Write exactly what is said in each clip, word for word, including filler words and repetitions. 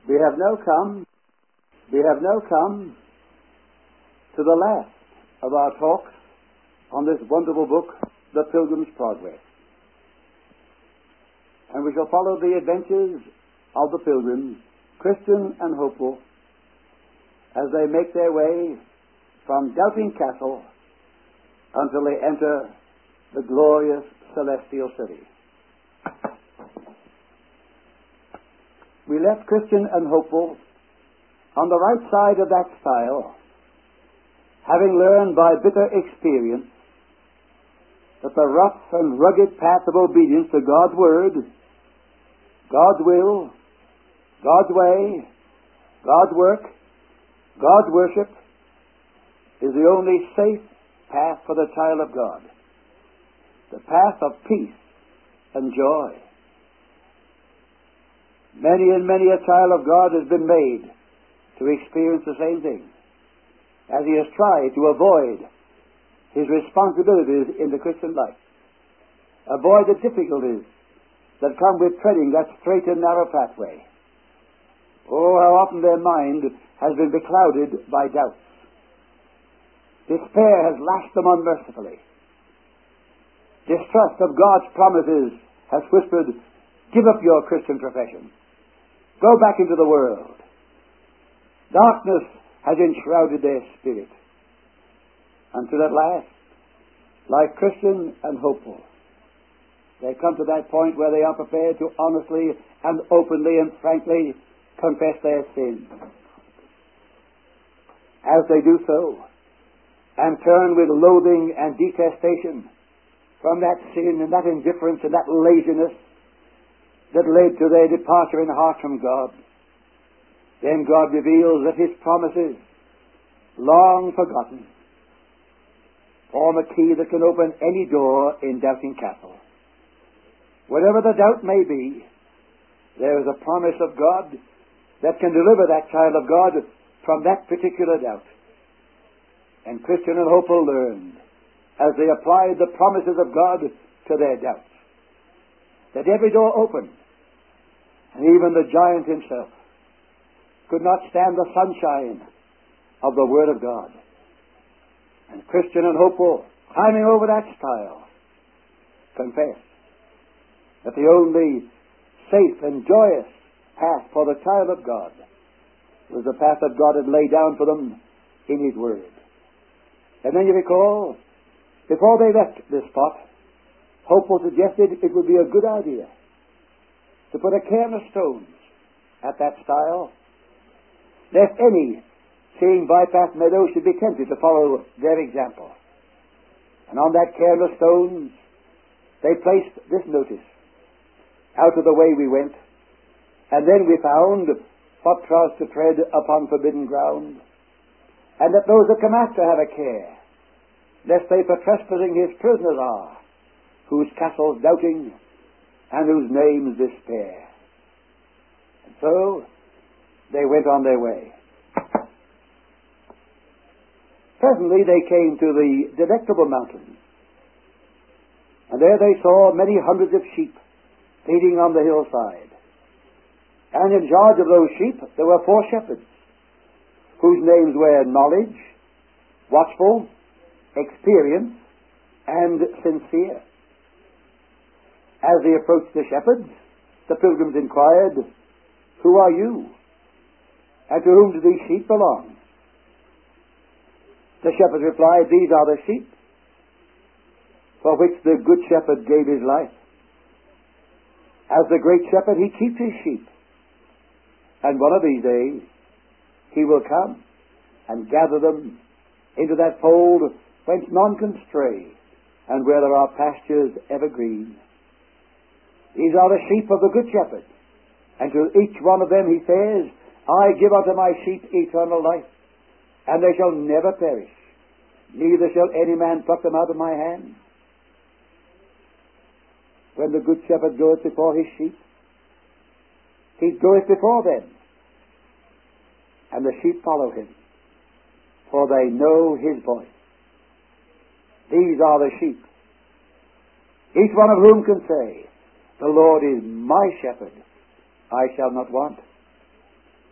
We have now come, we have now come to the last of our talks on this wonderful book, The Pilgrim's Progress. And we shall follow the adventures of the pilgrims, Christian and hopeful, as they make their way from Doubting Castle until they enter the glorious celestial city. We left Christian and hopeful on the right side of that stile, having learned by bitter experience that the rough and rugged path of obedience to God's Word, God's will, God's way, God's work, God's worship is the only safe path for the child of God, the path of peace and joy. Many and many a child of God has been made to experience the same thing, as he has tried to avoid his responsibilities in the Christian life, avoid the difficulties that come with treading that straight and narrow pathway. Oh, how often their mind has been beclouded by doubts. Despair has lashed them unmercifully. Distrust of God's promises has whispered, "Give up your Christian profession. Go back into the world." Darkness has enshrouded their spirit, until at last, like Christian and hopeful, they come to that point where they are prepared to honestly and openly and frankly confess their sin. As they do so, and turn with loathing and detestation from that sin and that indifference and that laziness that led to their departure in heart from God, then God reveals that His promises, long forgotten, form a key that can open any door in Doubting Castle. Whatever the doubt may be, there is a promise of God that can deliver that child of God from that particular doubt. And Christian and hopeful learned, as they applied the promises of God to their doubts, that every door opened, and even the giant himself could not stand the sunshine of the Word of God. And Christian and hopeful, climbing over that stile, confess that the only safe and joyous path for the child of God was the path that God had laid down for them in His Word. And then you recall, before they left this spot, hopeful suggested it would be a good idea to put a cairn of stones at that stile, lest any seeing bypath meadow should be tempted to follow their example. And on that cairn of stones they placed this notice: "Out of the way we went, and then we found what was to tread upon forbidden ground, and that those that come after have a care, lest they for trespassing His prisoners are, whose castle's doubting, and whose name's despair." And so they went on their way. Presently they came to the Delectable Mountains, and there they saw many hundreds of sheep feeding on the hillside. And in charge of those sheep there were four shepherds, whose names were Knowledge, Watchful, Experience, and Sincere. As they approached the shepherds, the pilgrims inquired, "Who are you? And to whom do these sheep belong?" The shepherds replied, "These are the sheep for which the good shepherd gave his life. As the great shepherd, he keeps his sheep, and one of these days he will come and gather them into that fold whence none can stray, and where there are pastures evergreen. These are the sheep of the good shepherd, and to each one of them he says, I give unto my sheep eternal life, and they shall never perish, neither shall any man pluck them out of my hand." When the good shepherd goeth before his sheep, he goeth before them, and the sheep follow him, for they know his voice. These are the sheep, each one of whom can say, "The Lord is my shepherd, I shall not want."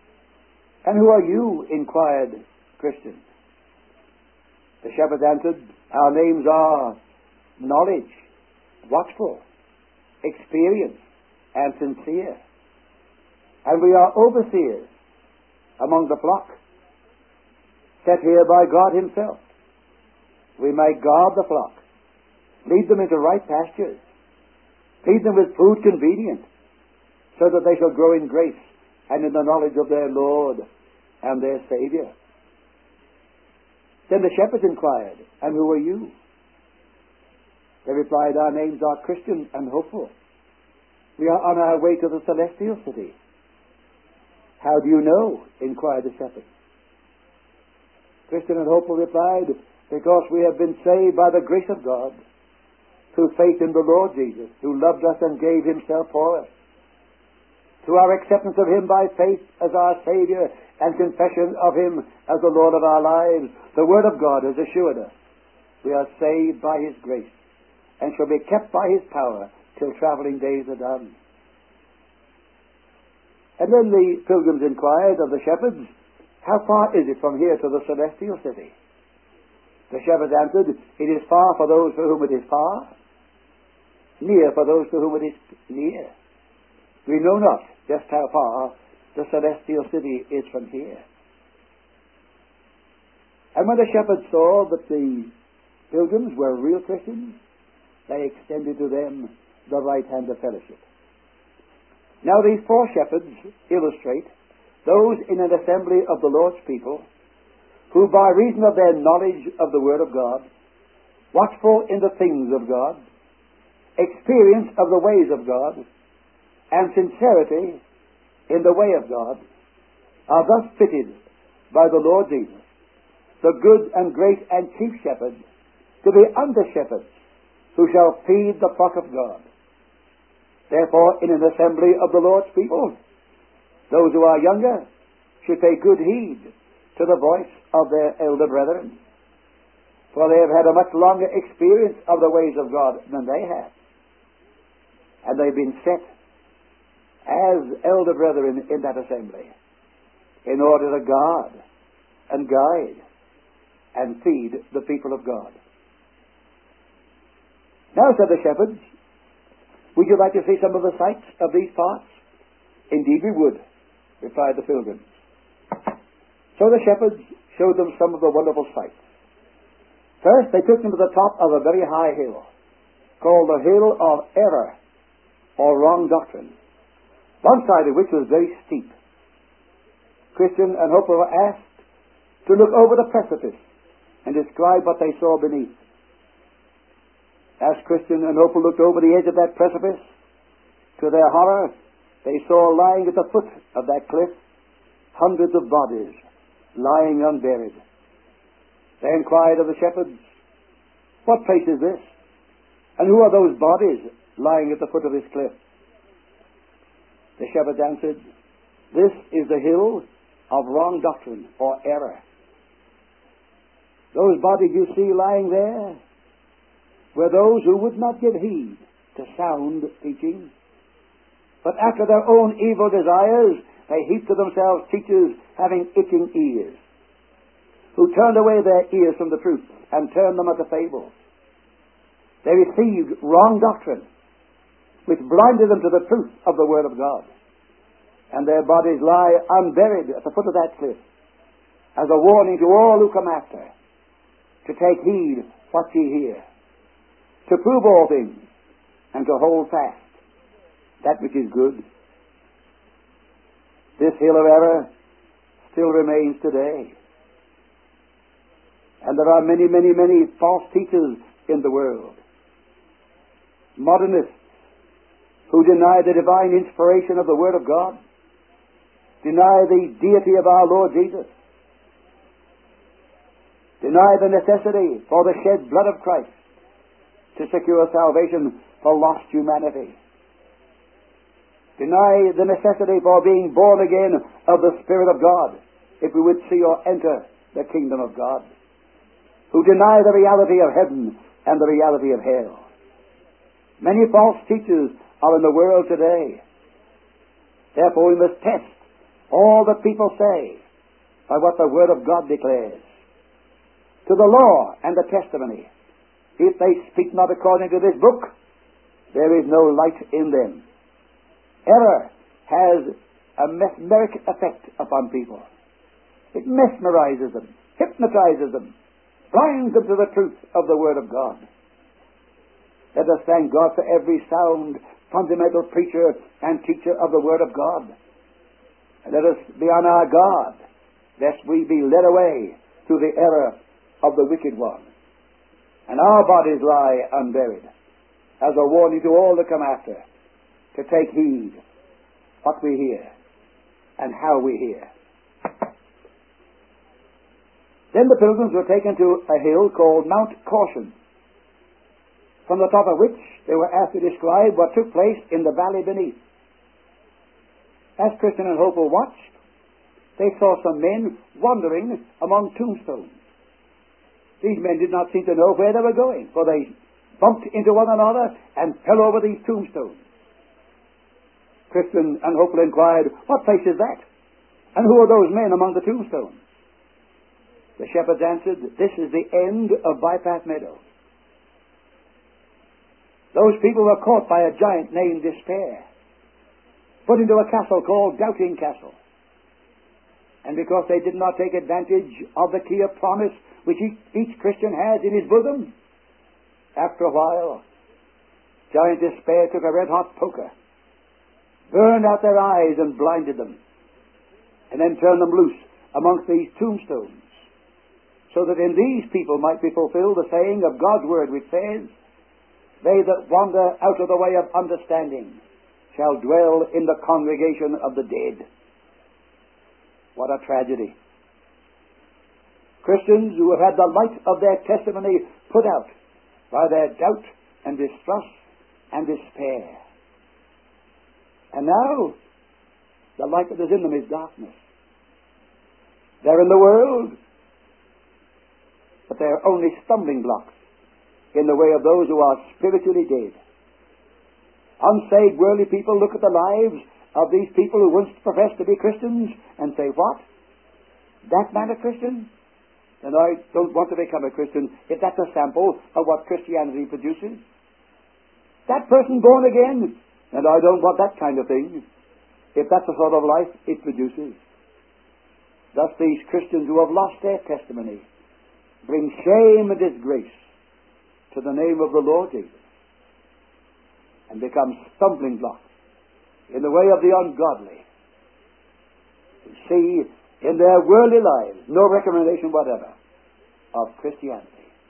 And who are you? Inquired Christian. The shepherds answered, Our names are knowledge, watchful, experience, and sincere. And we are overseers among the flock, set here by God himself. We may guard the flock, lead them into right pastures, feed them with food convenient, so that they shall grow in grace and in the knowledge of their Lord and their Savior. Then the shepherds inquired, And who are you? They replied, Our names are Christian and Hopeful. We are on our way to the celestial city. How do you know? Inquired the shepherds. Christian and Hopeful replied, Because we have been saved by the grace of God, through faith in the Lord Jesus, who loved us and gave himself for us. Through our acceptance of him by faith as our Savior and confession of him as the Lord of our lives, the Word of God has assured us we are saved by his grace and shall be kept by his power till traveling days are done. And then the pilgrims inquired of the shepherds, How far is it from here to the celestial city? The shepherds answered, It is far for those for whom it is far, near for those to whom it is near. We know not just how far the celestial city is from here. And when the shepherds saw that the pilgrims were real Christians, they extended to them the right hand of fellowship. Now these four shepherds illustrate those in an assembly of the Lord's people who, by reason of their knowledge of the Word of God, watchful in the things of God, experience of the ways of God, and sincerity in the way of God, are thus fitted by the Lord Jesus, the good and great and chief shepherd, to be under shepherds who shall feed the flock of God. Therefore, in an assembly of the Lord's people, those who are younger should pay good heed to the voice of their elder brethren, for they have had a much longer experience of the ways of God than they have, and they've been set as elder brethren in that assembly in order to guard and guide and feed the people of God. Now, said the shepherds, would you like to see some of the sights of these parts? Indeed we would, replied the pilgrims. So the shepherds showed them some of the wonderful sights. First, they took them to the top of a very high hill, called the Hill of Error, or Wrong Doctrine, one side of which was very steep. Christian and Hopeful were asked to look over the precipice and describe what they saw beneath. As Christian and Hopeful looked over the edge of that precipice, to their horror, they saw lying at the foot of that cliff hundreds of bodies lying unburied. They inquired of the shepherds, What place is this? And who are those bodies lying at the foot of this cliff? The shepherds answered, This is the hill of wrong doctrine or error. Those bodies you see lying there were those who would not give heed to sound teaching, but after their own evil desires, they heaped to themselves teachers having itching ears, who turned away their ears from the truth and turned them unto fables. They received wrong doctrine, which blinded them to the truth of the Word of God. And their bodies lie unburied at the foot of that cliff, as a warning to all who come after, to take heed what ye hear, to prove all things, and to hold fast that which is good. This hill of error still remains today. And there are many, many, many false teachers in the world. Modernists who deny the divine inspiration of the Word of God, deny the deity of our Lord Jesus, deny the necessity for the shed blood of Christ to secure salvation for lost humanity, deny the necessity for being born again of the Spirit of God if we would see or enter the kingdom of God, who deny the reality of heaven and the reality of hell. Many false teachers are in the world today. Therefore we must test all that people say by what the Word of God declares, to the law and the testimony. If they speak not according to this book, there is no light in them. Error has a mesmeric effect upon people. It mesmerizes them, hypnotizes them, blinds them to the truth of the Word of God. Let us thank God for every sound, fundamental preacher and teacher of the Word of God. And let us be on our guard, lest we be led away to the error of the wicked one, and our bodies lie unburied, as a warning to all that come after, to take heed what we hear and how we hear. Then the pilgrims were taken to a hill called Mount Caution, from the top of which they were asked to describe what took place in the valley beneath. As Christian and Hopeful watched, they saw some men wandering among tombstones. These men did not seem to know where they were going, for they bumped into one another and fell over these tombstones. Christian and Hopeful inquired, "What place is that? And who are those men among the tombstones?" The shepherds answered, "This is the end of Bypath Meadow." Those people were caught by a giant named Despair, put into a castle called Doubting Castle. And because they did not take advantage of the key of promise which each, each Christian has in his bosom, after a while, giant Despair took a red-hot poker, burned out their eyes and blinded them, and then turned them loose amongst these tombstones, so that in these people might be fulfilled the saying of God's Word, which says, "They that wander out of the way of understanding shall dwell in the congregation of the dead." What a tragedy. Christians who have had the light of their testimony put out by their doubt and distrust and despair. And now, the light that is in them is darkness. They're in the world, but they are only stumbling blocks in the way of those who are spiritually dead. Unsaved worldly people look at the lives of these people who once professed to be Christians and say, "What? That man a Christian? Then I don't want to become a Christian if that's a sample of what Christianity produces. That person born again, and I don't want that kind of thing if that's the sort of life it produces." Thus these Christians who have lost their testimony bring shame and disgrace to the name of the Lord Jesus, and become stumbling blocks in the way of the ungodly, who see in their worldly lives no recommendation whatever of Christianity.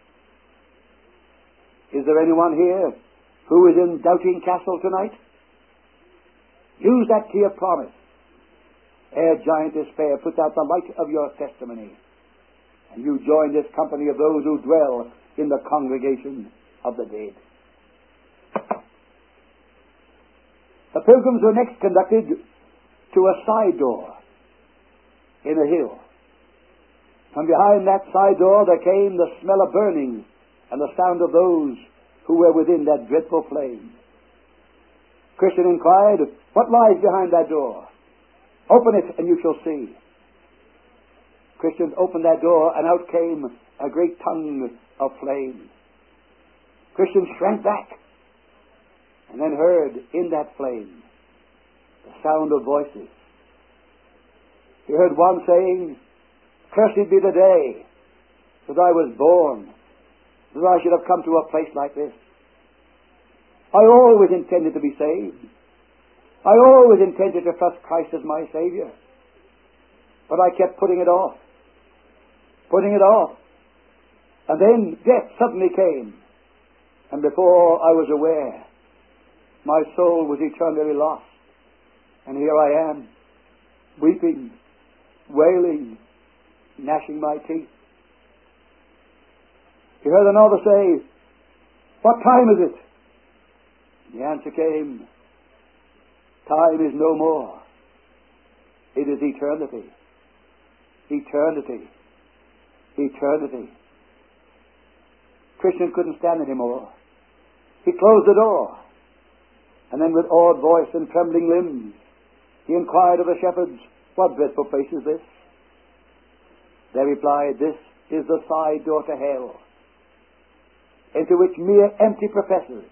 Is there anyone here who is in Doubting Castle tonight? Use that key of promise ere giant Despair puts out the light of your testimony, and you join this company of those who dwell in the congregation of the dead. The pilgrims were next conducted to a side door in a hill. From behind that side door there came the smell of burning and the sound of those who were within that dreadful flame. Christian inquired, "What lies behind that door? Open it and you shall see." Christians opened that door, and out came a great tongue of flame. Christians shrank back, and then heard in that flame the sound of voices. He heard one saying, "Cursed be the day that I was born, that I should have come to a place like this. I always intended to be saved. I always intended to trust Christ as my Savior. But I kept putting it off, putting it off. And then death suddenly came, and before I was aware, my soul was eternally lost. And here I am, weeping, wailing, gnashing my teeth." He heard another say, "What time is it?" The answer came, "Time is no more. It is eternity. Eternity. Eternity." Christian couldn't stand anymore. He closed the door, and then with awed voice and trembling limbs, he inquired of the shepherds, "What dreadful place is this? They replied, "This is the side door to hell, into which mere empty professors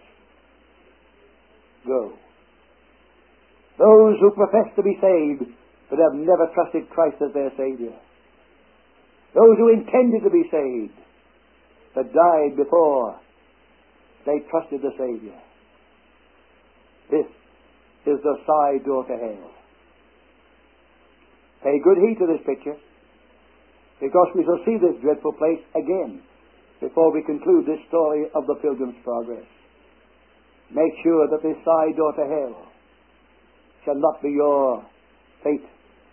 go. Those who profess to be saved, but have never trusted Christ as their Savior. Those who intended to be saved, but died before they trusted the Savior. This is the side door to hell." Pay good heed to this picture, because we shall see this dreadful place again before we conclude this story of the Pilgrim's Progress. Make sure that this side door to hell shall not be your fate.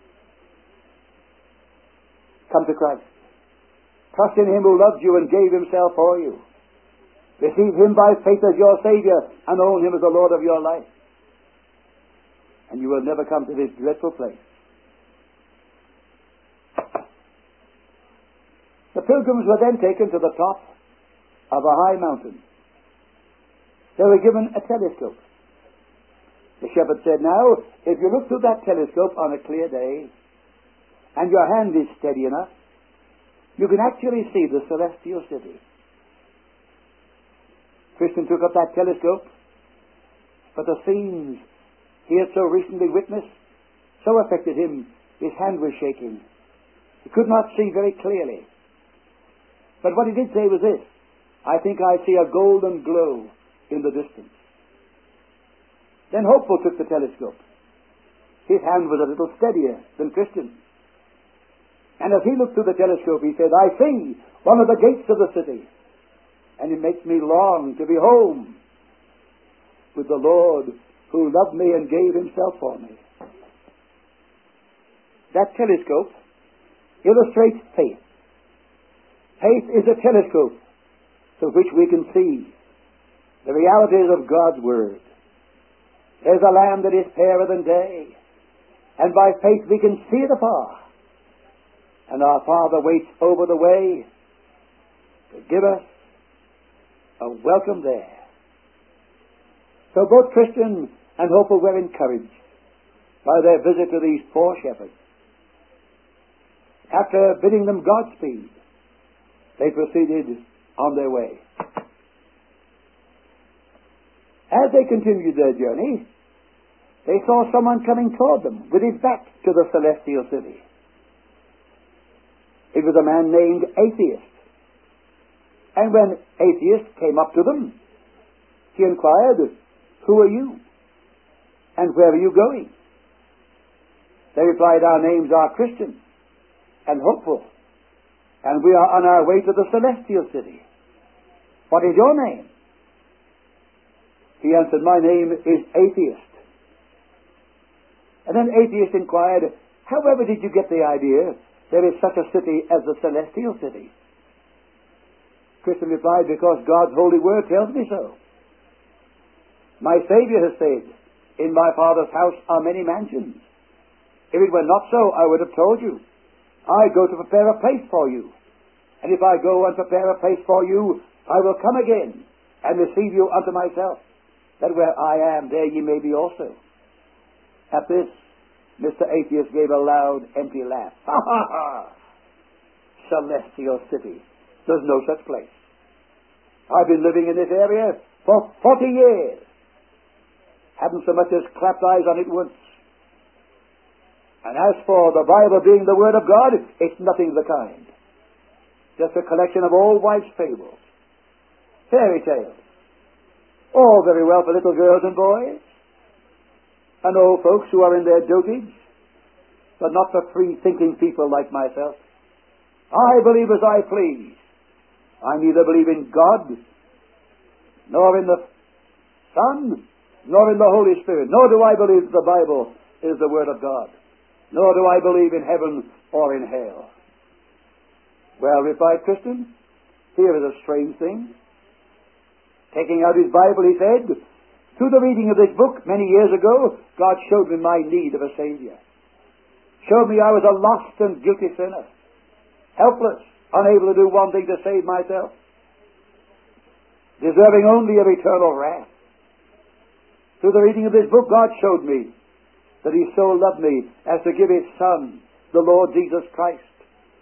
Come to Christ. Trust in Him who loved you and gave Himself for you. Receive Him by faith as your Savior and own Him as the Lord of your life. And you will never come to this dreadful place. The pilgrims were then taken to the top of a high mountain. They were given a telescope. The shepherd said, "Now, if you look through that telescope on a clear day, and your hand is steady enough, you can actually see the celestial city." Christian took up that telescope, but the scenes he had so recently witnessed so affected him, his hand was shaking. He could not see very clearly. But what he did say was this: "I think I see a golden glow in the distance." Then Hopeful took the telescope. His hand was a little steadier than Christian. And as he looked through the telescope, he said, "I see one of the gates of the city, and it makes me long to be home with the Lord who loved me and gave Himself for me." That telescope illustrates faith. Faith is a telescope through which we can see the realities of God's Word. There's a land that is fairer than day, and by faith we can see it afar. And our Father waits over the way to give us a welcome there. So both Christian and Hopeful were encouraged by their visit to these poor shepherds. After bidding them Godspeed, they proceeded on their way. As they continued their journey, they saw someone coming toward them with his back to the celestial city. It was a man named Atheist. And when Atheist came up to them, he inquired, "Who are you? And where are you going?" They replied, "Our names are Christian and Hopeful, and we are on our way to the celestial city. What is your name?" He answered, "My name is Atheist." And then Atheist inquired, "However did you get the idea there is such a city as the celestial city?" Christian replied, "Because God's holy word tells me so. My Savior has said, 'In my Father's house are many mansions.' If it were not so, I would have told you. I go to prepare a place for you. And if I go and prepare a place for you, I will come again and receive you unto myself, that where I am, there ye may be also." At this, Mister Atheist gave a loud, empty laugh. "Ha ha ha! Celestial city. There's no such place. I've been living in this area for forty years. Haven't so much as clapped eyes on it once. And as for the Bible being the Word of God, it's nothing of the kind. Just a collection of old wives' fables, fairy tales, all very well for little girls and boys, and old folks who are in their dotage, but not for free-thinking people like myself. I believe as I please. I neither believe in God, nor in the Son, nor in the Holy Spirit, nor do I believe the Bible is the Word of God, nor do I believe in heaven or in hell." "Well," replied Christian, "here is a strange thing." Taking out his Bible, he said, "Through the reading of this book many years ago, God showed me my need of a Savior. Showed me I was a lost and guilty sinner, helpless, unable to do one thing to save myself, deserving only of eternal wrath. Through the reading of this book, God showed me that He so loved me as to give His Son, the Lord Jesus Christ,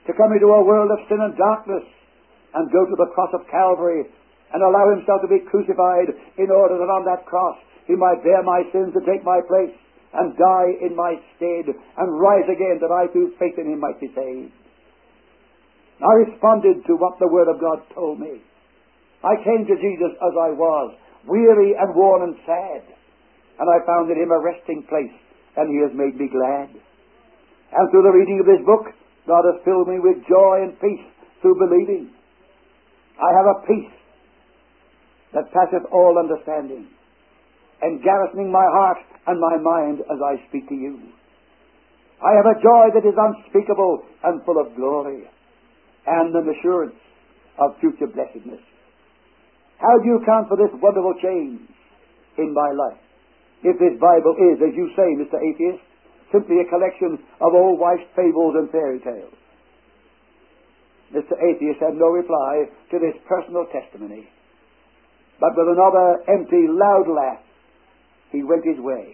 to come into a world of sin and darkness and go to the cross of Calvary and allow himself to be crucified in order that on that cross he might bear my sins and take my place and die in my stead and rise again that I through faith in him might be saved. I responded to what the Word of God told me. I came to Jesus as I was, weary and worn and sad, and I found in him a resting place, and he has made me glad. And through the reading of this book, God has filled me with joy and peace through believing. I have a peace that passeth all understanding, and garrisoning my heart and my mind as I speak to you. I have a joy that is unspeakable and full of glory, and an assurance of future blessedness. How do you account for this wonderful change in my life? If this Bible is, as you say, Mister Atheist, simply a collection of old wives' fables and fairy tales. Mister Atheist had no reply to this personal testimony, but with another empty, loud laugh, he went his way.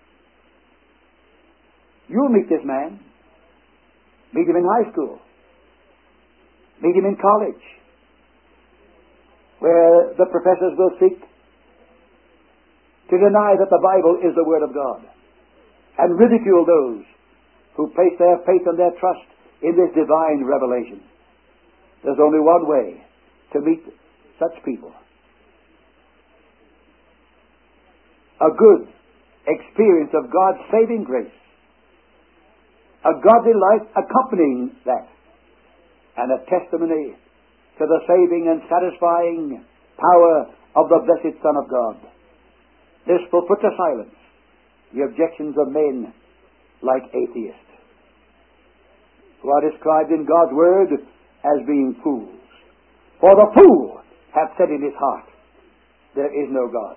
You'll meet this man. Meet him in high school. Meet him in college, where the professors will seek to deny that the Bible is the Word of God and ridicule those who place their faith and their trust in this divine revelation. There's only one way to meet such people. A good experience of God's saving grace, a godly life accompanying that, and a testimony to the saving and satisfying power of the blessed Son of God. This will put to silence the objections of men like atheists, who are described in God's Word as being fools. For the fool hath said in his heart, there is no God.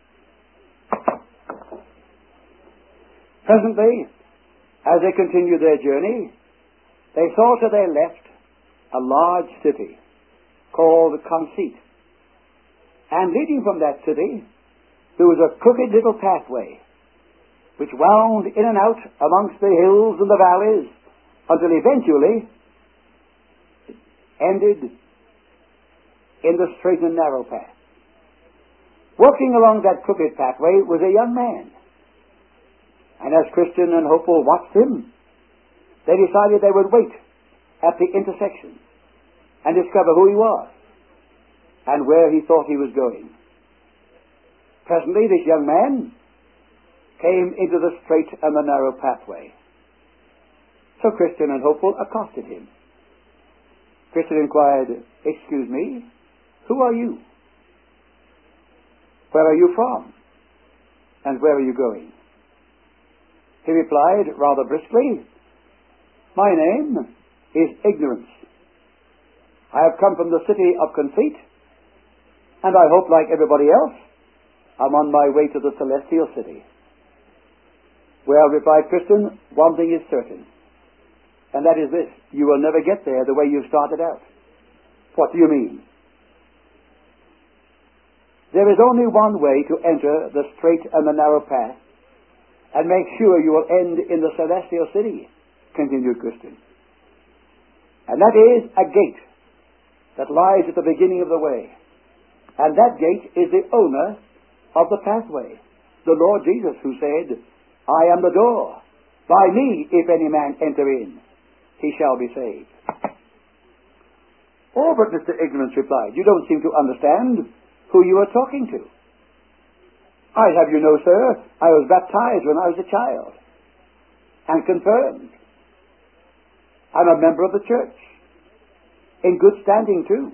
Presently, as they continued their journey, they saw to their left a large city called Conceit. And leading from that city, there was a crooked little pathway which wound in and out amongst the hills and the valleys until eventually it ended in the straight and narrow path. Walking along that crooked pathway was a young man. And as Christian and Hopeful watched him, they decided they would wait at the intersection and discover who he was and where he thought he was going. Presently, this young man came into the straight and the narrow pathway. So Christian and Hopeful accosted him. Christian inquired, "Excuse me, who are you? Where are you from? And where are you going?" He replied rather briskly, "My name is Ignorance. I have come from the city of Conceit, and I hope, like everybody else, I'm on my way to the celestial city." "Well," replied Christian, "one thing is certain, and that is this: you will never get there the way you started out." "What do you mean?" "There is only one way to enter the straight and the narrow path and make sure you will end in the celestial city," continued Christian. "And that is a gate that lies at the beginning of the way. And that gate is the owner of the pathway, the Lord Jesus, who said, 'I am the door. By me, if any man enter in, he shall be saved.'" "Oh, but," Mister Ignorance replied, "you don't seem to understand who you are talking to. I'd have you know, sir, I was baptized when I was a child, and confirmed. I'm a member of the church, in good standing too.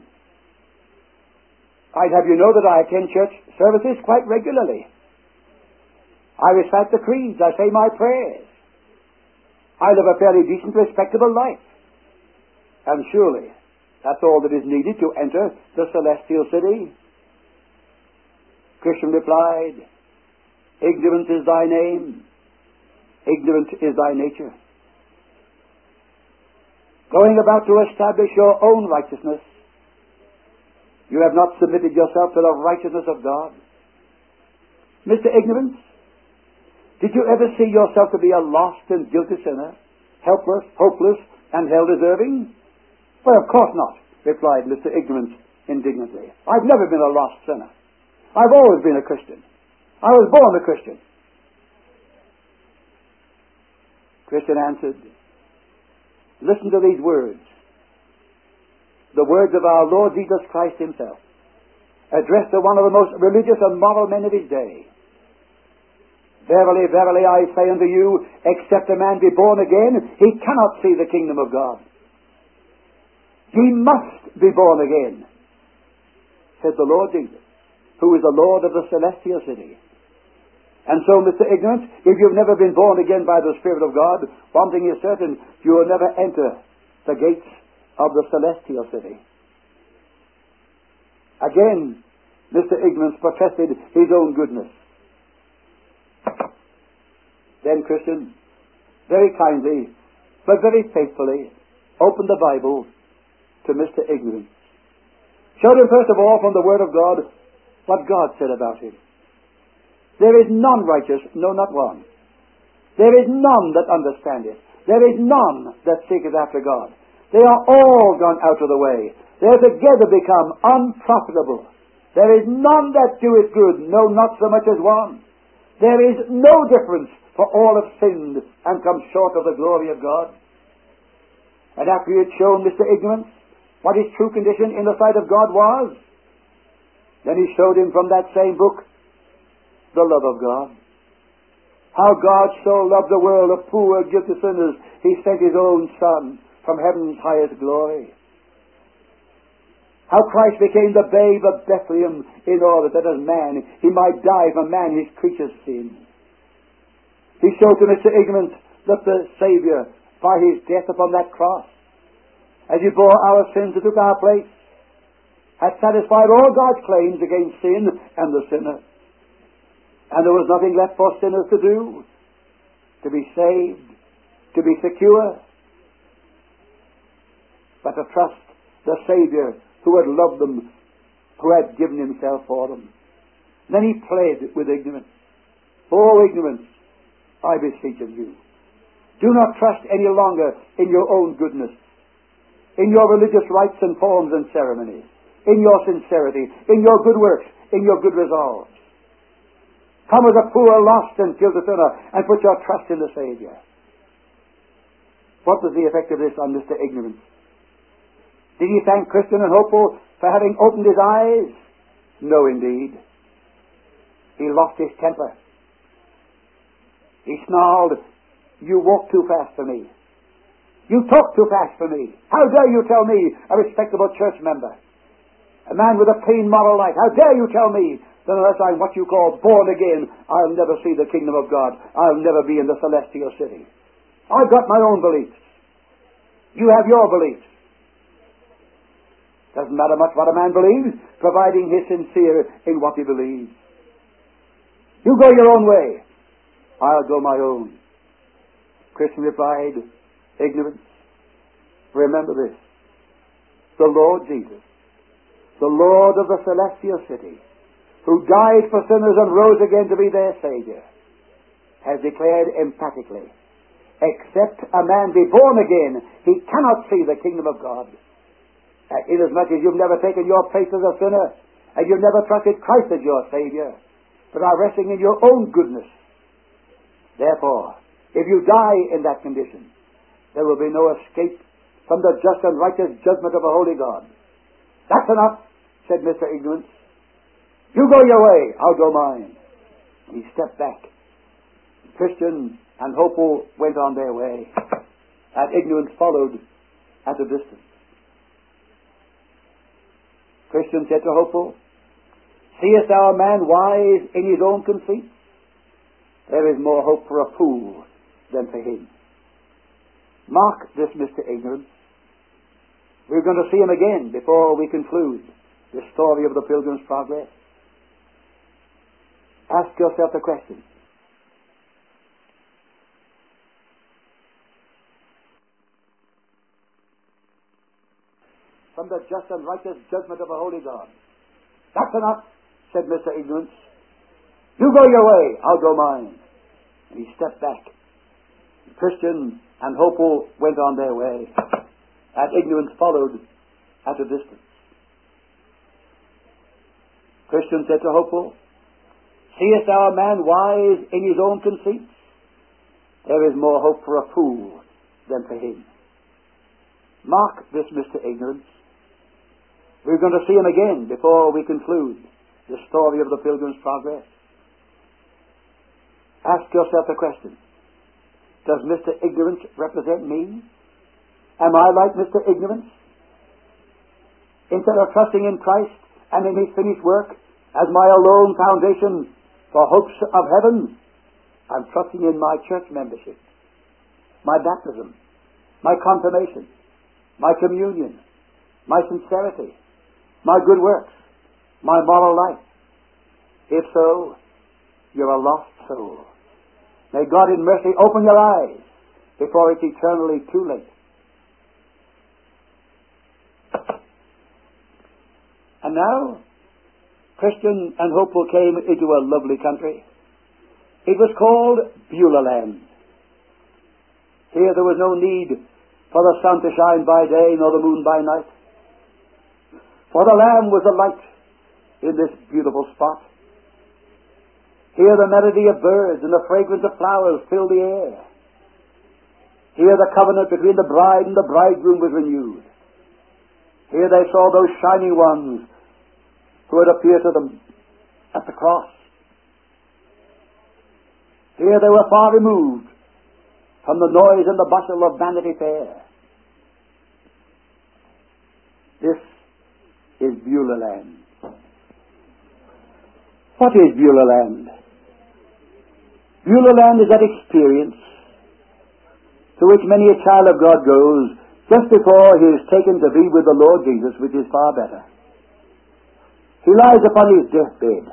I'd have you know that I attend church services quite regularly. I recite the creeds, I say my prayers. I live a fairly decent, respectable life. And surely that's all that is needed to enter the celestial city." Christian replied, "Ignorance is thy name, ignorant is thy nature. Going about to establish your own righteousness, you have not submitted yourself to the righteousness of God. Mister Ignorance, did you ever see yourself to be a lost and guilty sinner, helpless, hopeless, and hell-deserving? Well, of course not, replied Mister Ignorance indignantly. I've never been a lost sinner. I've always been a Christian. I was born a Christian. Christian answered, listen to these words. The words of our Lord Jesus Christ himself, addressed to one of the most religious and moral men of his day. Verily, verily, I say unto you, except a man be born again, he cannot see the kingdom of God. He must be born again, said the Lord Jesus, who is the Lord of the celestial city. And so, Mister Ignorant, if you've never been born again by the Spirit of God, one thing is certain, you will never enter the gates of the celestial city. Again, Mister Ignorance protested his own goodness. Then Christian, very kindly, but very faithfully, opened the Bible to Mister Ignorance. Showed him first of all from the Word of God what God said about him. There is none righteous, no, not one. There is none that understandeth. There is none that seeketh after God. They are all gone out of the way. They are together become unprofitable. There is none that doeth good, no, not so much as one. There is no difference, for all have sinned and come short of the glory of God. And after he had shown Mister Ignorance what his true condition in the sight of God was, then he showed him from that same book the love of God. How God so loved the world of poor, guilty sinners, he sent his own Son from heaven's highest glory. How Christ became the babe of Bethlehem in order that as man he might die for man his creature's sin. He showed to Mister Ignorant that the Savior, by his death upon that cross, as he bore our sins and took our place, had satisfied all God's claims against sin and the sinner. And there was nothing left for sinners to do, to be saved, to be secure, but to trust the Savior who had loved them, who had given himself for them. Then he pled with ignorance. Oh, ignorance, I beseech of you, do not trust any longer in your own goodness, in your religious rites and forms and ceremonies, in your sincerity, in your good works, in your good resolves. Come as a poor, lost and guilty sinner and put your trust in the Savior. What was the effect of this on Mister Ignorance? Did he thank Christian and Hopeful for having opened his eyes? No, indeed. He lost his temper. He snarled, you walk too fast for me. You talk too fast for me. How dare you tell me, a respectable church member, a man with a clean moral life, how dare you tell me that unless I'm what you call born again, I'll never see the kingdom of God. I'll never be in the celestial city. I've got my own beliefs. You have your beliefs. Doesn't matter much what a man believes, providing he's sincere in what he believes. You go your own way. I'll go my own. Christian replied, ignorance. Remember this. The Lord Jesus, the Lord of the celestial city, who died for sinners and rose again to be their Savior, has declared emphatically, except a man be born again, he cannot see the kingdom of God. Uh, inasmuch as you've never taken your place as a sinner, and you've never trusted Christ as your Savior, but are resting in your own goodness. Therefore, if you die in that condition, there will be no escape from the just and righteous judgment of a holy God. That's enough, said Mister Ignorance. You go your way, I'll go mine. And he stepped back. Christian and Hopeful went on their way, and Ignorance followed at a distance. Christian said to Hopeful, seest thou a man wise in his own conceit? There is more hope for a fool than for him. Mark this, Mister Ignorance. We're going to see him again before we conclude the story of the Pilgrim's Progress. Ask yourself the question. From the just and righteous judgment of a holy God. That's enough, said Mister Ignorance. You go your way, I'll go mine. And he stepped back. Christian and Hopeful went on their way, and ignorance followed at a distance. Christian said to Hopeful, "Seest thou a man wise in his own conceits? There is more hope for a fool than for him." Mark this, Mister Ignorance. We're going to see him again before we conclude the story of the Pilgrim's Progress. Ask yourself a question. Does Mister Ignorance represent me? Am I like Mister Ignorance? Instead of trusting in Christ and in His finished work as my alone foundation for hopes of heaven, I'm trusting in my church membership, my baptism, my confirmation, my communion, my sincerity, my good works, my moral life. If so, you're a lost soul. May God in mercy open your eyes before it's eternally too late. And now, Christian and Hopeful came into a lovely country. It was called Beulah Land. Here there was no need for the sun to shine by day nor the moon by night. For the Lamb was a light in this beautiful spot. Here the melody of birds and the fragrance of flowers filled the air. Here the covenant between the bride and the bridegroom was renewed. Here they saw those shining ones who had appeared to them at the cross. Here they were far removed from the noise and the bustle of Vanity Fair. This is Beulah Land. What is Beulah Land? Beulah Land is that experience to which many a child of God goes just before he is taken to be with the Lord Jesus, which is far better. He lies upon his deathbed.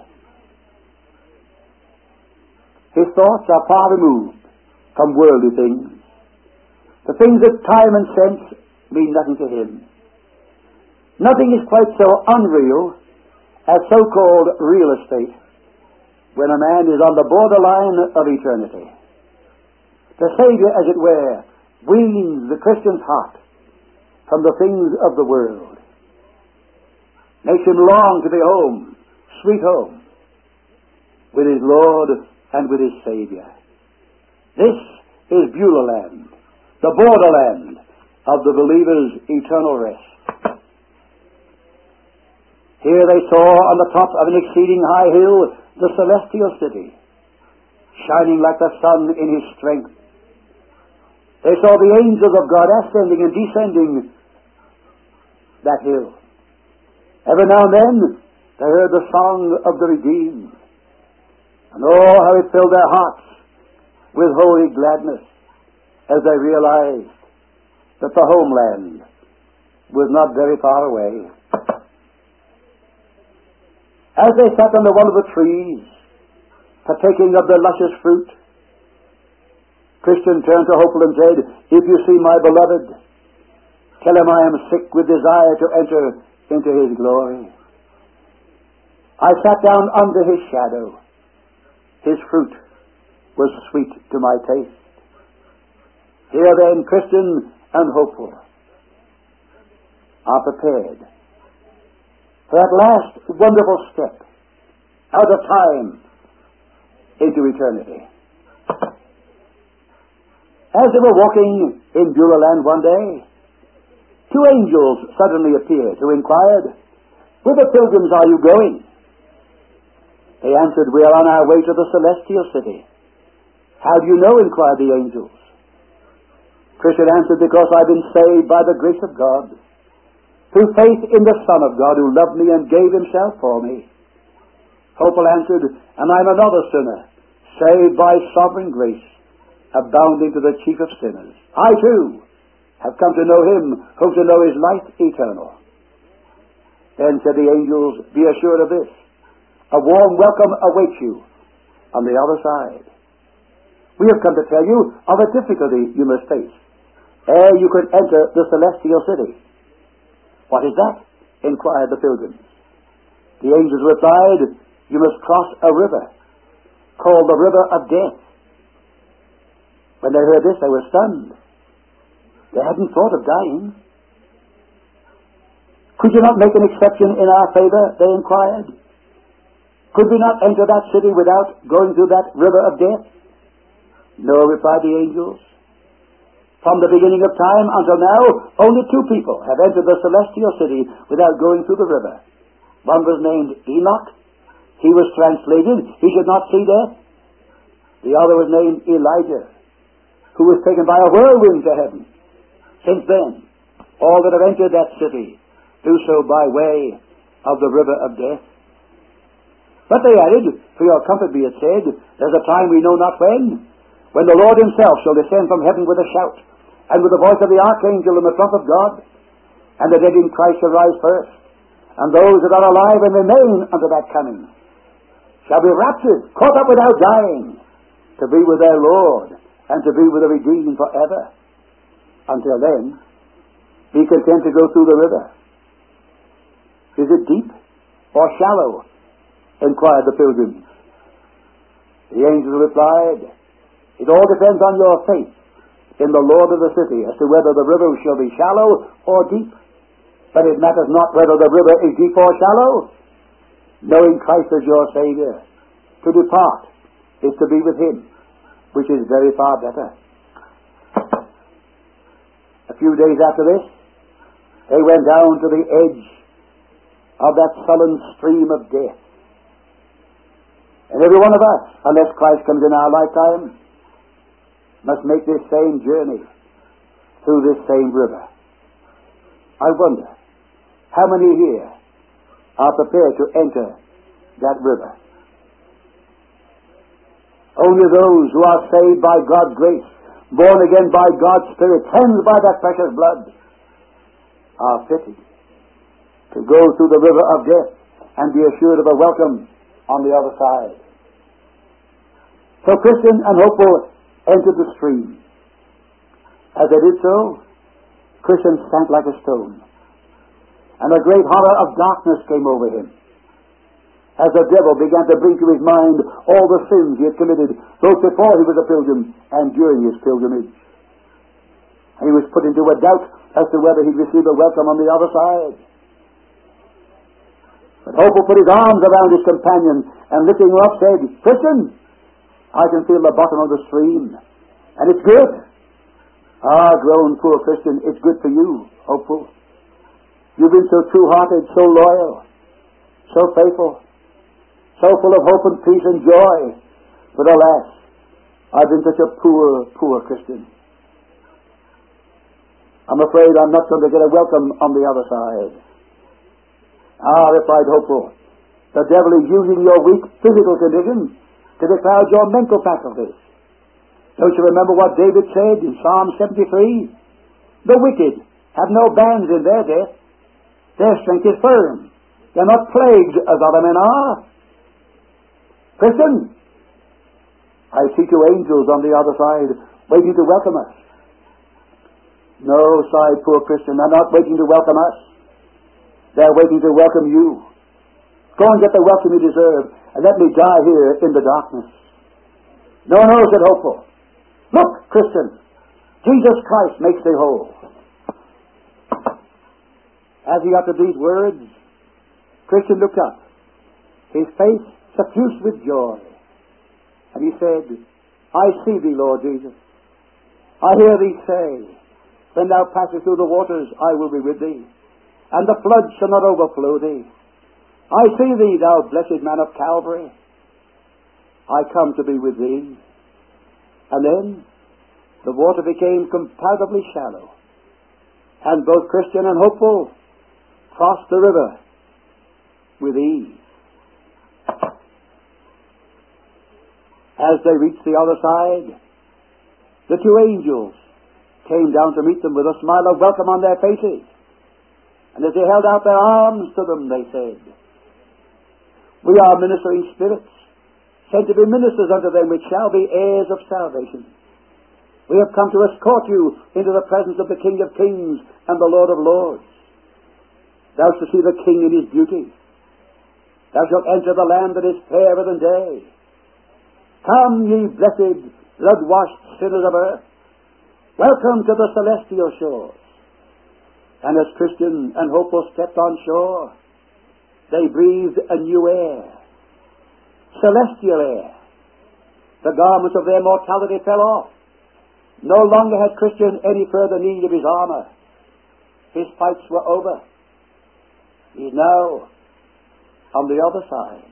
His thoughts are far removed from worldly things. The things of time and sense mean nothing to him. Nothing is quite so unreal as so-called real estate when a man is on the borderline of eternity. The Savior, as it were, weans the Christian's heart from the things of the world, makes him long to be home, sweet home, with his Lord and with his Savior. This is Beulah Land, the borderland of the believer's eternal rest. Here they saw on the top of an exceeding high hill the celestial city, shining like the sun in his strength. They saw the angels of God ascending and descending that hill. Every now and then they heard the song of the redeemed. And oh, how it filled their hearts with holy gladness as they realized that the homeland was not very far away. As they sat under one of the trees, partaking of the luscious fruit, Christian turned to Hopeful and said, "If you see my beloved, tell him I am sick with desire to enter into his glory." I sat down under his shadow. His fruit was sweet to my taste. Here then, Christian and Hopeful are prepared for that last wonderful step out of time into eternity. As they were walking in Beulah Land one day, two angels suddenly appeared who inquired, "Whither, pilgrims, are you going?" They answered, "We are on our way to the celestial city." "How do you know?" inquired the angels. Christian answered, "Because I've been saved by the grace of God, through faith in the Son of God who loved me and gave himself for me." Hopeful answered, "And I'm another sinner, saved by sovereign grace, abounding to the chief of sinners. I too have come to know him whom to know is life eternal." Then said the angels, "Be assured of this, a warm welcome awaits you on the other side. We have come to tell you of a difficulty you must face ere you can enter the celestial city." "What is that?" inquired the pilgrims. The angels replied, "You must cross a river called the river of death." When they heard this, they were stunned. They hadn't thought of dying. Could you not make an exception in our favor? They inquired. Could we not enter that city without going through that river of death? No, replied the angels. From the beginning of time until now, only two people have entered the celestial city without going through the river. One was named Enoch. He was translated. He should not see death. The other was named Elijah, who was taken by a whirlwind to heaven. Since then, all that have entered that city do so by way of the river of death. But they added, for your comfort be it said, there's a time we know not when, when the Lord himself shall descend from heaven with a shout, and with the voice of the archangel and the trump of God, and the dead in Christ shall rise first, and those that are alive and remain unto that coming shall be raptured, caught up without dying, to be with their Lord, and to be with the redeemed forever. Until then, be content to go through the river. Is it deep or shallow? Inquired the pilgrims. The angel replied, it all depends on your faith in the Lord of the city as to whether the river shall be shallow or deep. But it matters not whether the river is deep or shallow. Knowing Christ as your Savior, to depart is to be with him, which is very far better. A few days after this, they went down to the edge of that sullen stream of death. And every one of us, unless Christ comes in our lifetime, must make this same journey through this same river. I wonder how many here are prepared to enter that river. Only those who are saved by God's grace, born again by God's Spirit, cleansed by that precious blood, are fitted to go through the river of death and be assured of a welcome on the other side. So Christian and hopeful entered the stream. As they did so, Christian sank like a stone, and a great horror of darkness came over him, as the devil began to bring to his mind all the sins he had committed, both before he was a pilgrim and during his pilgrimage. And he was put into a doubt as to whether he'd receive a welcome on the other side. But Hopeful put his arms around his companion and lifting him up said, Christian, I can feel the bottom of the stream, and it's good. Ah, groaned poor Christian, it's good for you, Hopeful. You've been so true-hearted, so loyal, so faithful, so full of hope and peace and joy. But alas, I've been such a poor, poor Christian. I'm afraid I'm not going to get a welcome on the other side. Ah, replied Hopeful, the devil is using your weak physical condition to becloud your mental faculties. Don't you remember what David said in Psalm seventy-three? The wicked have no bands in their death. Their strength is firm. They're not plagued as other men are. Christian, I see two angels on the other side waiting to welcome us. No, sighed poor Christian, they're not waiting to welcome us. They're waiting to welcome you. Go and get the welcome you deserve, and let me die here in the darkness. No, no, said Hopeful. Look, Christian, Jesus Christ makes thee whole. As he uttered these words, Christian looked up, his face suffused with joy, and he said, I see thee, Lord Jesus. I hear thee say, when thou passest through the waters, I will be with thee, and the flood shall not overflow thee. I see thee, thou blessed man of Calvary. I come to be with thee. And then the water became comparatively shallow, and both Christian and Hopeful crossed the river with ease. As they reached the other side, the two angels came down to meet them with a smile of welcome on their faces. And as they held out their arms to them, they said, We are ministering spirits, sent to be ministers unto them which shall be heirs of salvation. We have come to escort you into the presence of the King of kings and the Lord of lords. Thou shalt see the King in his beauty. Thou shalt enter the land that is fairer than day. Come, ye blessed, blood-washed sinners of earth. Welcome to the celestial shores. And as Christian and hopeful stepped on shore, they breathed a new air, celestial air. The garments of their mortality fell off. No longer had Christian any further need of his armor. His fights were over. He is now on the other side.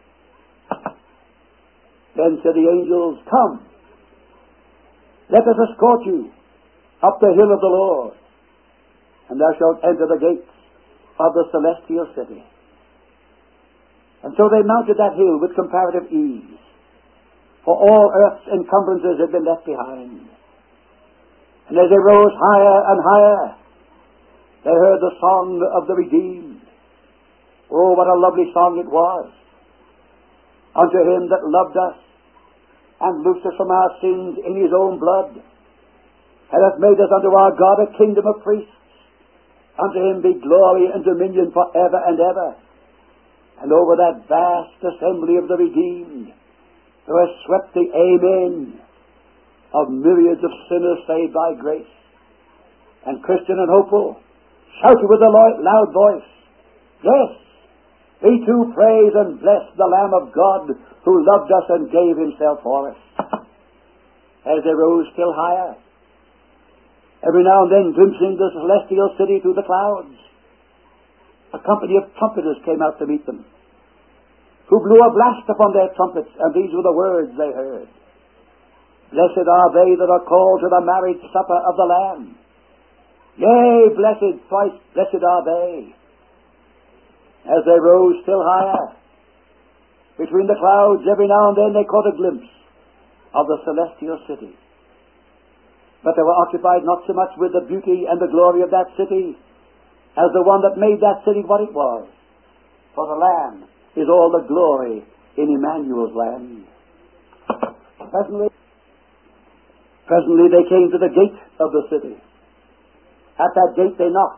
Then said the angels, "Come, let us escort you up the hill of the Lord, and thou shalt enter the gates of the celestial city." And so they mounted that hill with comparative ease, for all earth's encumbrances had been left behind. And as they rose higher and higher, they heard the song of the redeemed. Oh, what a lovely song it was! Unto him that loved us, and loosed us from our sins in his own blood, and hath made us unto our God a kingdom of priests. Unto him be glory and dominion for ever and ever. And over that vast assembly of the redeemed, there was swept the amen of myriads of sinners saved by grace. And Christian and hopeful shouted with a loud voice, "Yes, we too praise and bless the Lamb of God who loved us and gave himself for us." As they rose still higher, every now and then glimpsing the celestial city through the clouds, a company of trumpeters came out to meet them, who blew a blast upon their trumpets, and these were the words they heard: "Blessed are they that are called to the marriage supper of the Lamb. Yea, blessed, twice blessed are they." As they rose still higher, between the clouds, every now and then they caught a glimpse of the celestial city. But they were occupied not so much with the beauty and the glory of that city as the one that made that city what it was. For the Lamb is all the glory in Emmanuel's land. Presently, presently they came to the gate of the city. At that gate they knocked.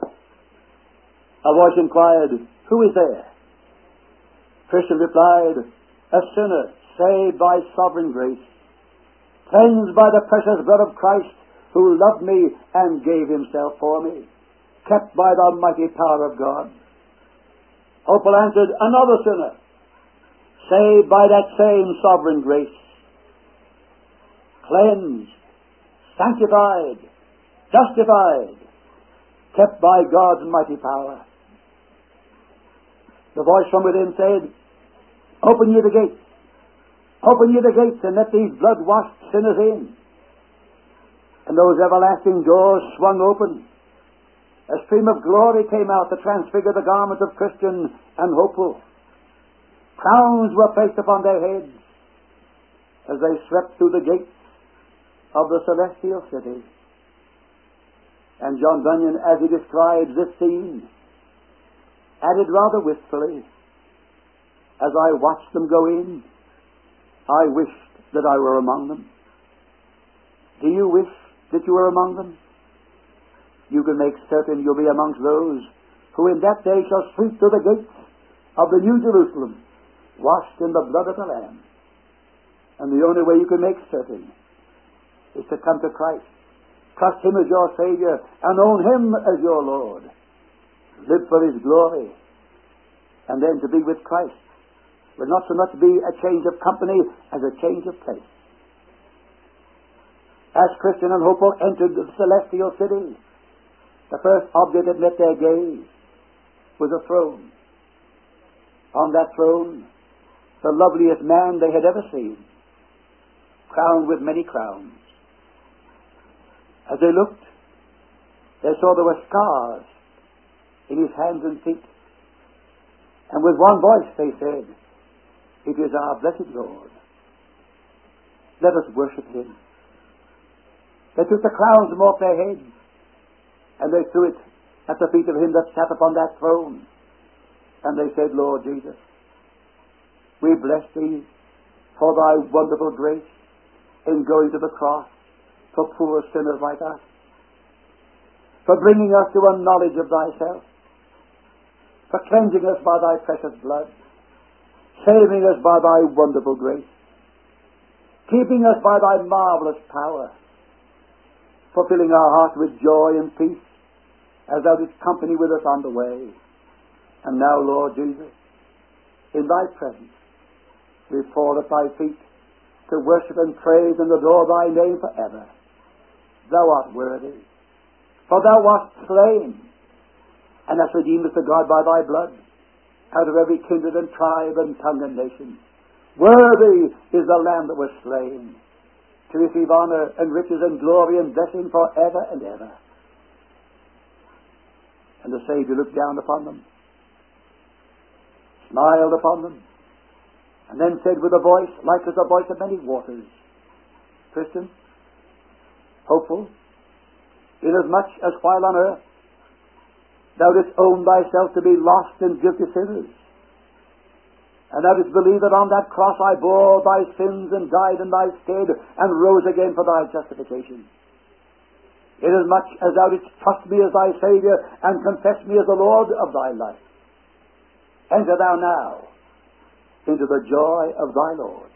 A voice inquired, "Who is there?" Christian replied, "A sinner saved by sovereign grace, cleansed by the precious blood of Christ, who loved me and gave himself for me, kept by the mighty power of God." Hopeful answered, "Another sinner, saved by that same sovereign grace, cleansed, sanctified, justified, kept by God's mighty power." The voice from within said, "Open ye the gates, open ye the gates, and let these blood-washed sinners in." And those everlasting doors swung open. A stream of glory came out to transfigure the garments of Christian and hopeful. Crowns were placed upon their heads as they swept through the gates of the celestial city. And John Bunyan, as he describes this scene, added rather wistfully, "As I watched them go in, I wished that I were among them." Do you wish that you were among them? You can make certain you'll be amongst those who in that day shall sweep through the gates of the New Jerusalem, washed in the blood of the Lamb. And the only way you can make certain is to come to Christ, trust him as your Savior, and own him as your Lord. Live for his glory, and then to be with Christ will not so much be a change of company as a change of place. As Christian and hopeful entered the celestial city, the first object that met their gaze was a throne. On that throne, the loveliest man they had ever seen, crowned with many crowns. As they looked, they saw there were scars in his hands and feet. And with one voice they said, "It is our blessed Lord. Let us worship him." They took the crowns from off their heads, and they threw it at the feet of him that sat upon that throne. And they said, "Lord Jesus, we bless thee for thy wonderful grace in going to the cross for poor sinners like us, for bringing us to a knowledge of thyself, for cleansing us by thy precious blood, saving us by thy wonderful grace, keeping us by thy marvelous power, fulfilling our hearts with joy and peace, as thou didst company with us on the way. And now, Lord Jesus, in thy presence, we fall at thy feet to worship and praise and adore thy name forever. Thou art worthy, for thou wast slain, and hast redeemed us to God by thy blood, out of every kindred and tribe and tongue and nation. Worthy is the Lamb that was slain, to receive honor and riches and glory and blessing forever and ever. And the Savior looked down upon them, smiled upon them, and then said with a voice like as the voice of many waters, Christian, hopeful, inasmuch as while on earth thou didst own thyself to be lost and guilty sinners, and thou didst believe that on that cross I bore thy sins and died in thy stead and rose again for thy justification. Inasmuch as thou didst trust me as thy Saviour and confess me as the Lord of thy life, enter thou now into the joy of thy Lord,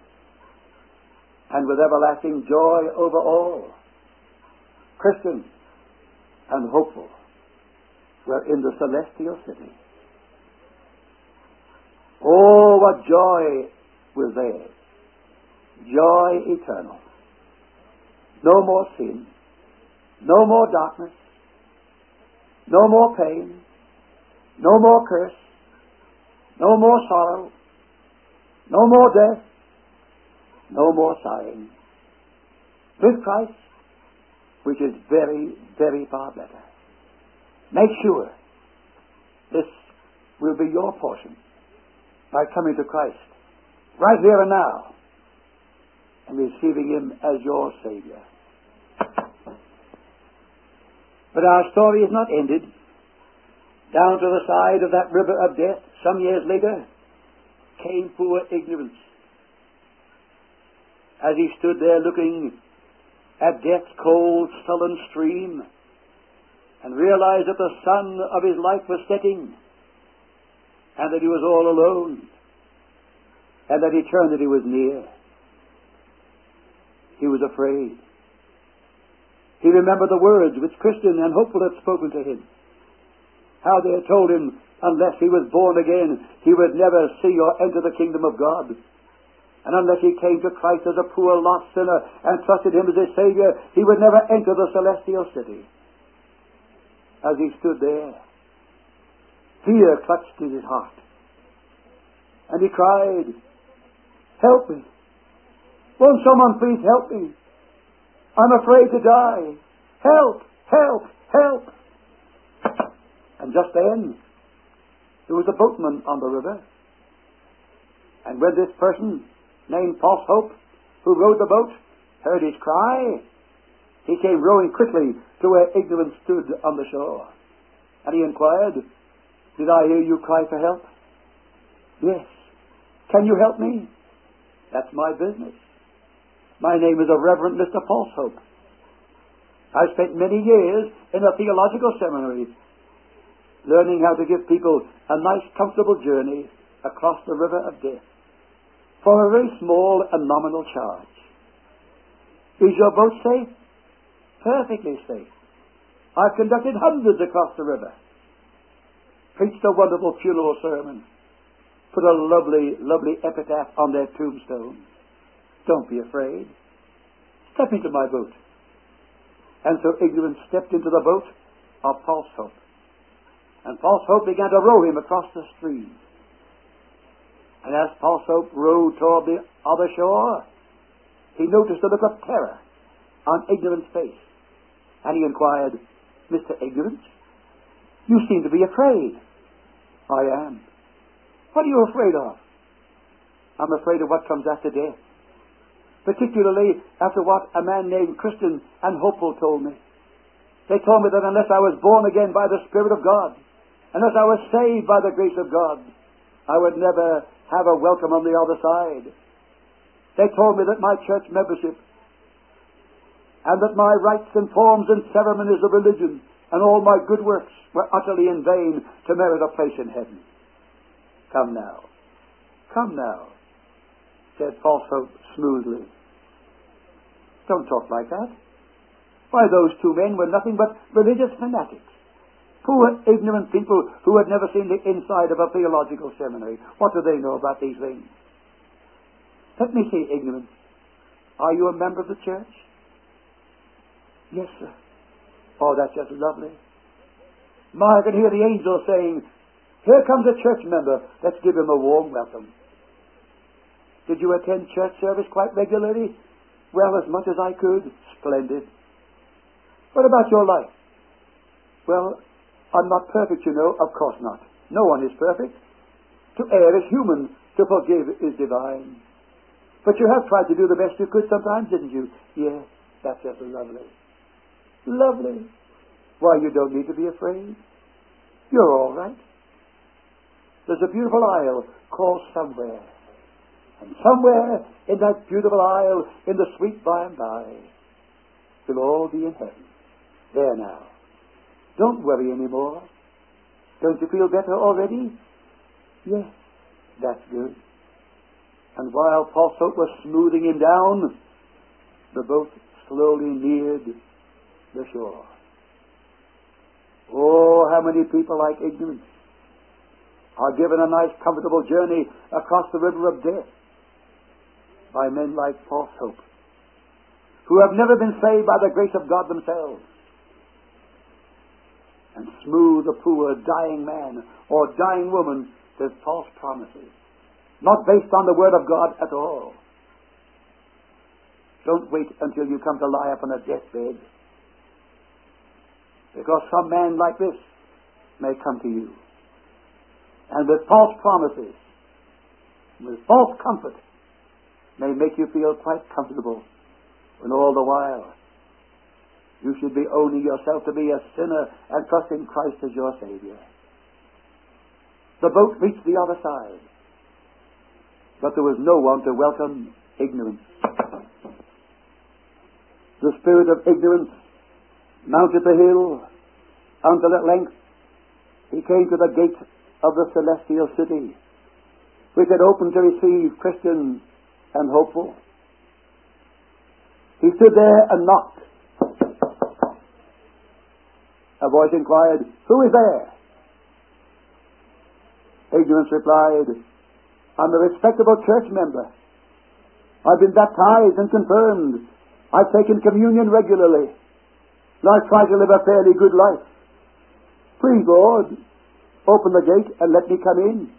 and with everlasting joy over all. Christian and hopeful, we're in the celestial city. Oh, what joy was there! Joy eternal. No more sin, no more darkness, no more pain, no more curse, no more sorrow, no more death, no more sighing. With Christ, which is very, very far better. Make sure this will be your portion by coming to Christ right here and now and receiving Him as your Savior. But our story is not ended. Down to the side of that river of death, some years later, came poor Ignorance. As he stood there looking at death's cold, sullen stream, and realized that the sun of his life was setting, and that he was all alone, and that eternity was near, he was afraid. He remembered the words which Christian and Hopeful had spoken to him, how they had told him unless he was born again, he would never see or enter the kingdom of God. And unless he came to Christ as a poor lost sinner and trusted Him as his Savior, he would never enter the celestial city. As he stood there, fear clutched in his heart, and he cried, "Help me! Won't someone please help me? I'm afraid to die. Help! Help! Help!" And just then, there was a boatman on the river. And when this person, named False Hope, who rowed the boat, heard his cry, he came rowing quickly to where Ignorance stood on the shore. And he inquired, "Did I hear you cry for help?" "Yes." "Can you help me?" "That's my business. My name is the Reverend Mister False Hope. I've spent many years in a theological seminary learning how to give people a nice, comfortable journey across the river of death for a very small and nominal charge. Is your boat safe?" "Perfectly safe. I've conducted hundreds across the river, preached a wonderful funeral sermon, put a lovely, lovely epitaph on their tombstones. Don't be afraid. Step into my boat." And so Ignorance stepped into the boat of False Hope. And False Hope began to row him across the stream. And as False Hope rowed toward the other shore, he noticed a look of terror on Ignorance's face. And he inquired, "Mister Ignorance, you seem to be afraid." "I am." "What are you afraid of?" "I'm afraid of what comes after death. Particularly after what a man named Christian and Hopeful told me. They told me that unless I was born again by the Spirit of God, unless I was saved by the grace of God, I would never have a welcome on the other side. They told me that my church membership and that my rites and forms and ceremonies of religion and all my good works were utterly in vain to merit a place in heaven. Come now, come now, said False Hope smoothly. Don't talk like that. Why, those two men were nothing but religious fanatics, Poor, ignorant people who had never seen the inside of a theological seminary. What do they know about these things? Let me see, ignorant. Are you a member of the church? Yes, sir. Oh, that's just lovely. My, I can hear the angels saying, here comes a church member. Let's give him a warm welcome. Did you attend church service quite regularly? Well, as much as I could. Splendid. What about your life? Well, I'm not perfect, you know. Of course not. No one is perfect. To err is human. To forgive is divine. But you have tried to do the best you could sometimes, didn't you? Yes, that's just lovely. Lovely. Why, you don't need to be afraid. You're all right. There's a beautiful isle called Somewhere. And somewhere in that beautiful isle, in the sweet by and by, we'll all be in heaven. There now. Don't worry anymore. Don't you feel better already? Yes, that's good. And while Paul's boat was smoothing him down, the boat slowly neared the shore. Oh, how many people like ignorance are given a nice, comfortable journey across the river of death by men like False Hope, who have never been saved by the grace of God themselves, and smooth a poor dying man or dying woman with false promises, not based on the Word of God at all. Don't wait until you come to lie up on a deathbed, because some man like this may come to you, and with false promises, with false comfort, may make you feel quite comfortable, when all the while you should be owning yourself to be a sinner and trusting Christ as your Savior. The boat reached the other side, but there was no one to welcome ignorance. The spirit of ignorance mounted the hill until at length he came to the gate of the celestial city, which had opened to receive Christians and hopeful. He stood there and knocked. A voice inquired, "Who is there?" Ignorance replied, "I'm a respectable church member. I've been baptized and confirmed. I've taken communion regularly. And I try to live a fairly good life. Please, Lord, open the gate and let me come in."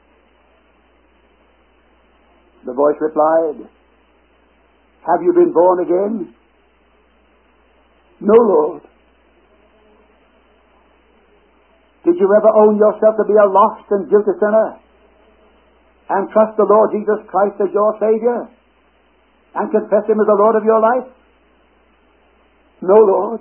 The voice replied, "Have you been born again?" "No, Lord." "Did you ever own yourself to be a lost and guilty sinner and trust the Lord Jesus Christ as your Savior and confess Him as the Lord of your life?" "No, Lord."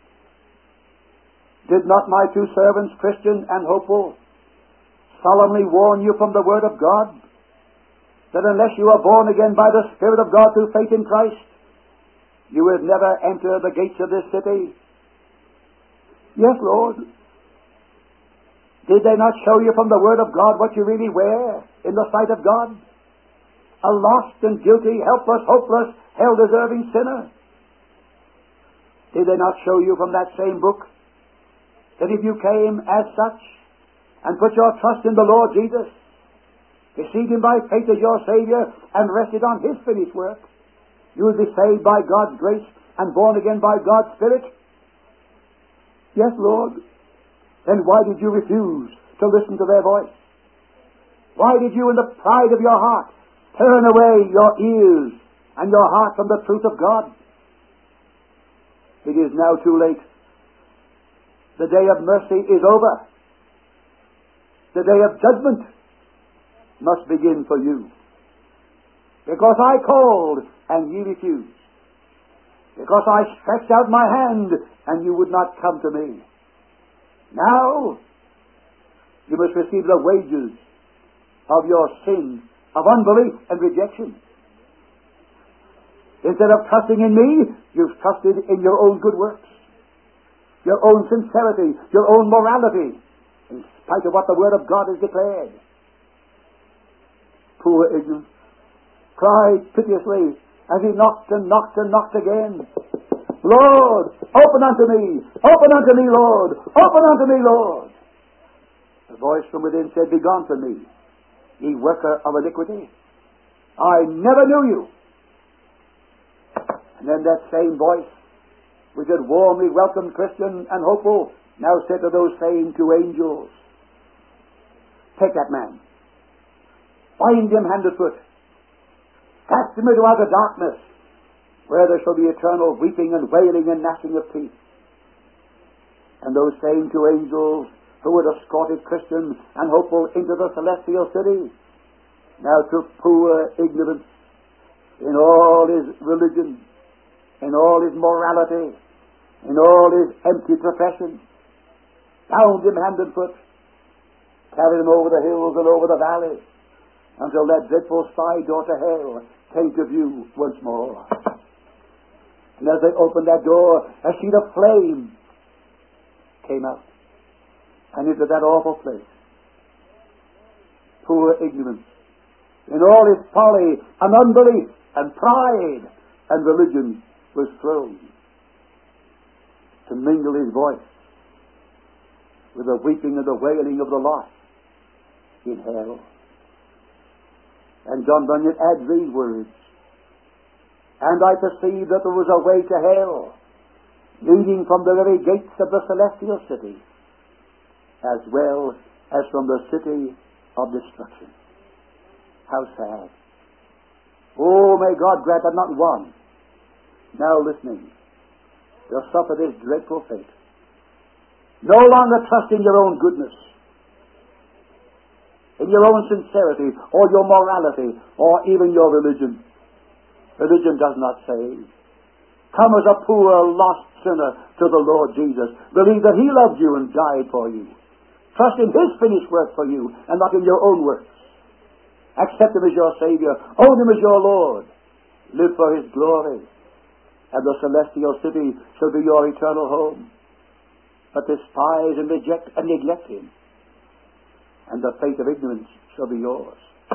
"Did not my two servants, Christian and hopeful, solemnly warn you from the Word of God that unless you are born again by the Spirit of God through faith in Christ, you will never enter the gates of this city?" "Yes, Lord." "Did they not show you from the Word of God what you really were in the sight of God? A lost and guilty, helpless, hopeless, hell-deserving sinner? Did they not show you from that same book that if you came as such and put your trust in the Lord Jesus, received Him by faith as your Savior, and rested on His finished work, you will be saved by God's grace and born again by God's Spirit?" "Yes, Lord." "Then why did you refuse to listen to their voice? Why did you, in the pride of your heart, turn away your ears and your heart from the truth of God? It is now too late. The day of mercy is over. The day of judgment must begin for you. Because I called and ye refused. Because I stretched out my hand and you would not come to me. Now you must receive the wages of your sin of unbelief and rejection. Instead of trusting in me, you've trusted in your own good works, your own sincerity, your own morality, in spite of what the Word of God has declared. Poor ignorance cried piteously as he knocked and knocked and knocked again. Lord, open unto me, open unto me, Lord, open unto me, Lord. The voice from within said, Begone from me, ye worker of iniquity. I never knew you. And then that same voice, which had warmly welcomed Christian and hopeful, now said to those same two angels, Take that man, bind him hand and foot, cast him into outer darkness, where there shall be eternal weeping and wailing and gnashing of teeth. And those same two angels who had escorted Christian and hopeful into the celestial city now took poor ignorance in all his religion, in all his morality, in all his empty profession, bound him hand and foot, carried him over the hills and over the valleys, until that dreadful side door to hell came to view once more. And as they opened that door, a sheet of flame came out, and into that awful place, poor ignorance, in all his folly and unbelief and pride and religion, was thrown to mingle his voice with the weeping and the wailing of the lost in hell. And John Bunyan adds these words, And I perceived that there was a way to hell, leading from the very gates of the celestial city, as well as from the city of destruction. How sad. Oh, may God grant that not one, now listening, will suffer this dreadful fate. No longer trust in your own goodness, in your own sincerity, or your morality, or even your religion. Religion does not save. Come as a poor, lost sinner to the Lord Jesus. Believe that He loved you and died for you. Trust in His finished work for you, and not in your own works. Accept Him as your Savior. Own Him as your Lord. Live for His glory, and the celestial city shall be your eternal home. But despise and reject and neglect Him, and the fate of ignorance shall be yours.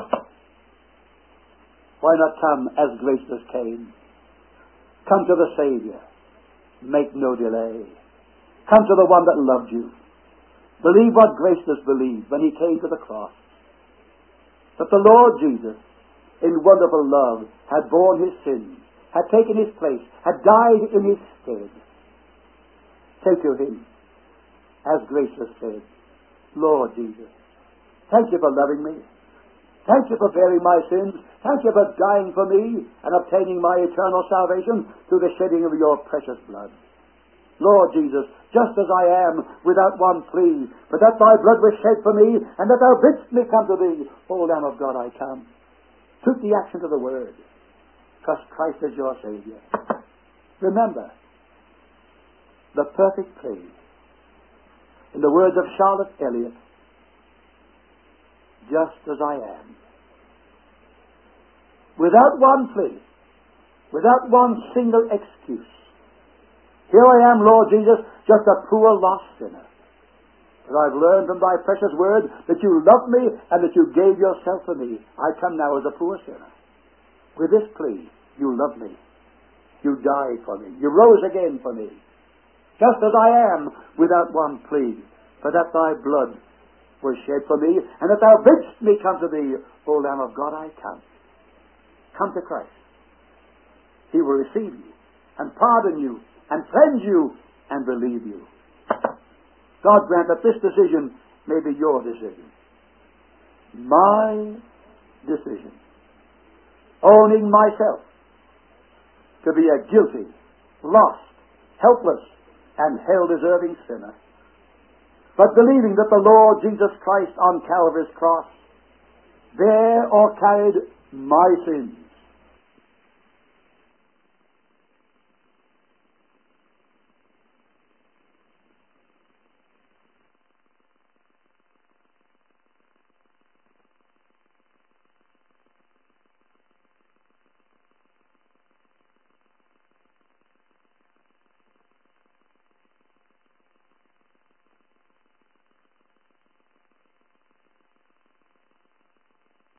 Why not come as graceless came? Come to the Savior. Make no delay. Come to the one that loved you. Believe what graceless believed when He came to the cross. That the Lord Jesus, in wonderful love, had borne His sins, had taken His place, had died in His stead. Say to Him, as graceless said, Lord Jesus, thank You for loving me. Thank You for bearing my sins. Thank You for dying for me and obtaining my eternal salvation through the shedding of Your precious blood. Lord Jesus, just as I am, without one plea, but that Thy blood was shed for me, and that Thou bidst me come to Thee, O Lamb of God, I come. Suit the action of the Word. Trust Christ as your Savior. Remember the perfect plea. In the words of Charlotte Elliott, just as I am. Without one plea, without one single excuse. Here I am, Lord Jesus, just a poor lost sinner. But I've learned from Thy precious word that You loved me and that You gave Yourself for me. I come now as a poor sinner. With this plea, You loved me. You died for me. You rose again for me. Just as I am, without one plea, for that Thy blood was shed for me, and that Thou bidst me come to Thee, O Lamb of God, I come. Come to Christ. He will receive you, and pardon you, and cleanse you, and relieve you. God grant that this decision may be your decision. My decision. Owning myself to be a guilty, lost, helpless, and hell-deserving sinner, but believing that the Lord Jesus Christ on Calvary's cross bare or carried my sins,